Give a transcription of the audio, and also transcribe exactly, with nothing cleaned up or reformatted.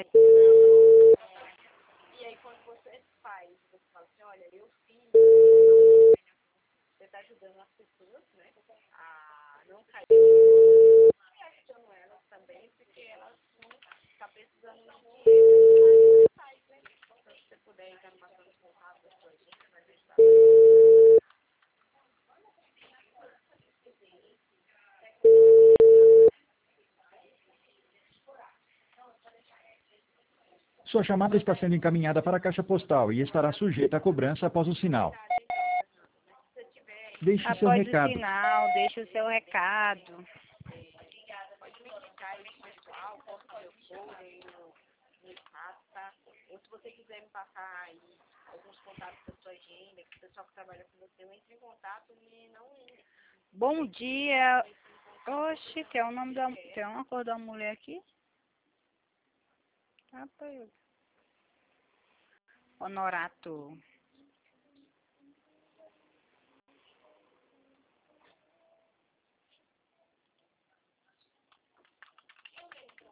E aí quando você faz, você fala assim, olha, eu fiz, você está ajudando as pessoas, né, a não cair, e ajudando elas também, porque elas não estão precisando de dinheiro, faz, né? Então, se você puder entrar numa contato da sua agenda, vai ajudar. Sua chamada está sendo encaminhada para a caixa postal e estará sujeita a cobrança após o sinal. Deixe seu Após o recado. sinal, deixe o seu recado. Pode me indicar aí no pessoal, posso eu for aí no, no espaço, tá? Ou se você quiser me passar aí alguns contatos da sua agenda, que o pessoal que trabalha com você, eu entre em contato e não... Bom dia. Oxe, tem o nome da... Tem uma cor da mulher aqui? Rapaz. Honorato.